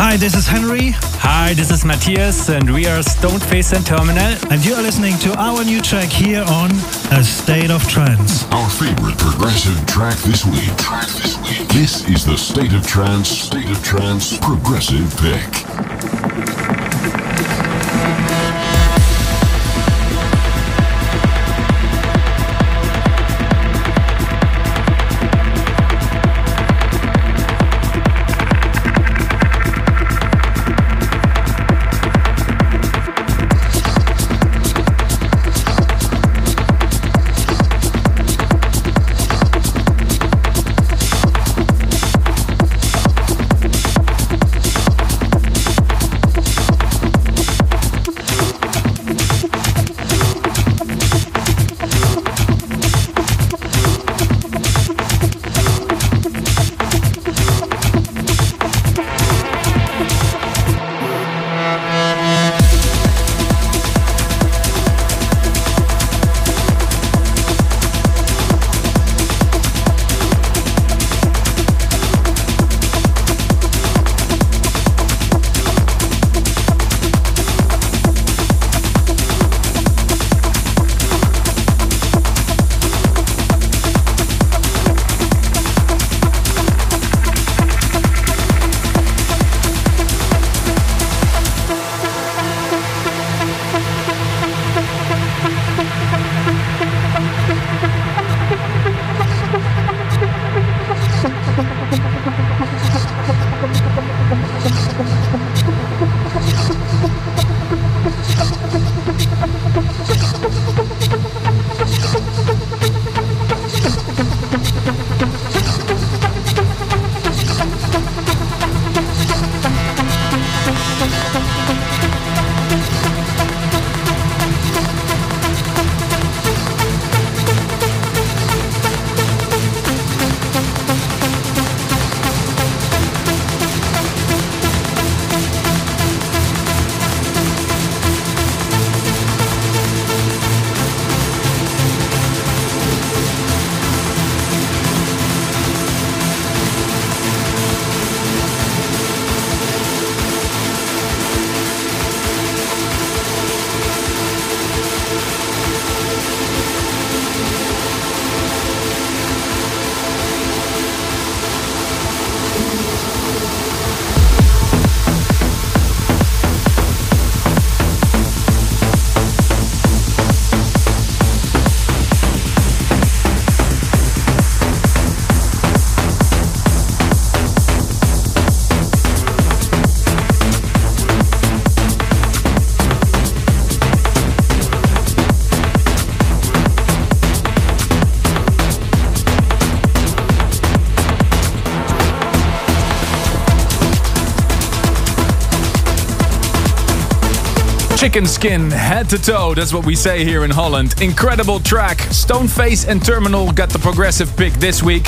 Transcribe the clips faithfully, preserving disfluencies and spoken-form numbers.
Hi, this is Henry. Hi, this is Matthias, and we are Stoneface and Terminal. And you are listening to our new track here on A State of Trance. Our favorite progressive track this week. Track this week. This is the State of Trance, State of Trance Progressive Pick. Chicken skin, head to toe, that's what we say here in Holland. Incredible track. Stoneface and Terminal got the progressive pick this week.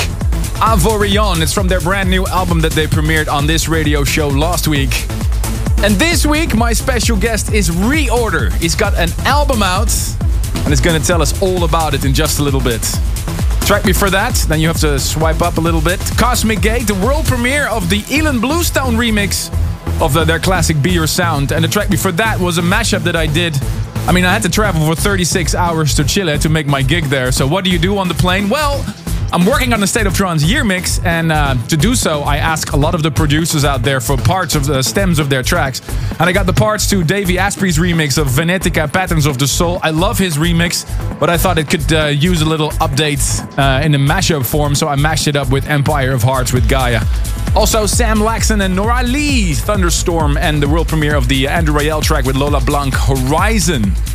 Avorion, it's from their brand new album that they premiered on this radio show last week. And this week, my special guest is Reorder. He's got an album out, and he's gonna tell us all about it in just a little bit. Track before that, then you have to swipe up a little bit. Cosmic Gate, the world premiere of the Elon Bluestone remix of the, their classic Be Your Sound. And the track before that was a mashup that I did. I mean, I had to travel for thirty-six hours to Chile to make my gig there. So what do you do on the plane? Well, I'm working on the State of Trance year mix, and uh, to do so, I ask a lot of the producers out there for parts of the stems of their tracks. And I got the parts to Davey Asprey's remix of Venetica Patterns of the Soul. I love his remix, but I thought it could uh, use a little update uh, in the mashup form, so I mashed it up with Empire of Hearts with Gaia. Also, Sam Laxon and Nora Lee, Thunderstorm, and the world premiere of the Andrew Rayel track with Lola Blanc, Horizon.